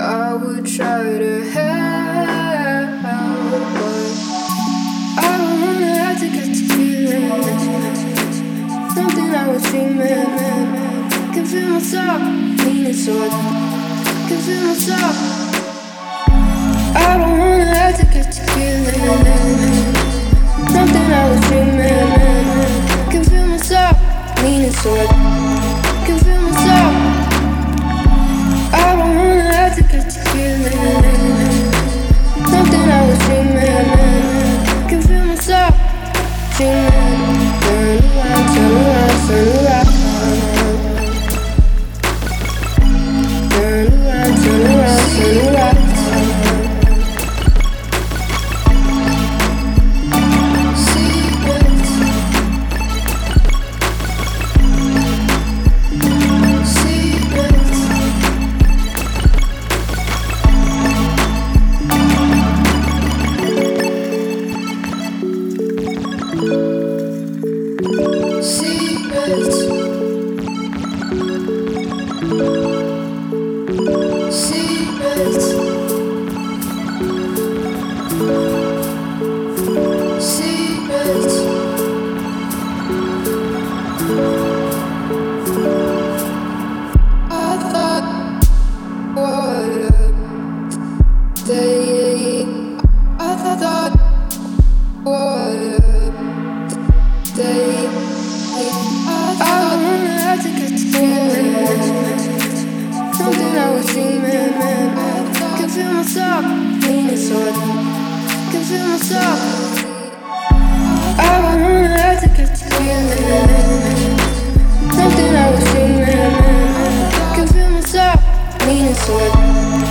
I would try to help, but I don't wanna have to get to feeling something I was dreaming. Can feel myself leaning toward. Can feel myself. I don't wanna have to get to feeling something I was dreaming. Can feel myself leaning toward. Can feel myself. I don't wanna have to get to feeling something I was dreaming. Can feel myself dreaming. Turn around, turn around, turn around. Turn around, turn around, turn around. Leaning toward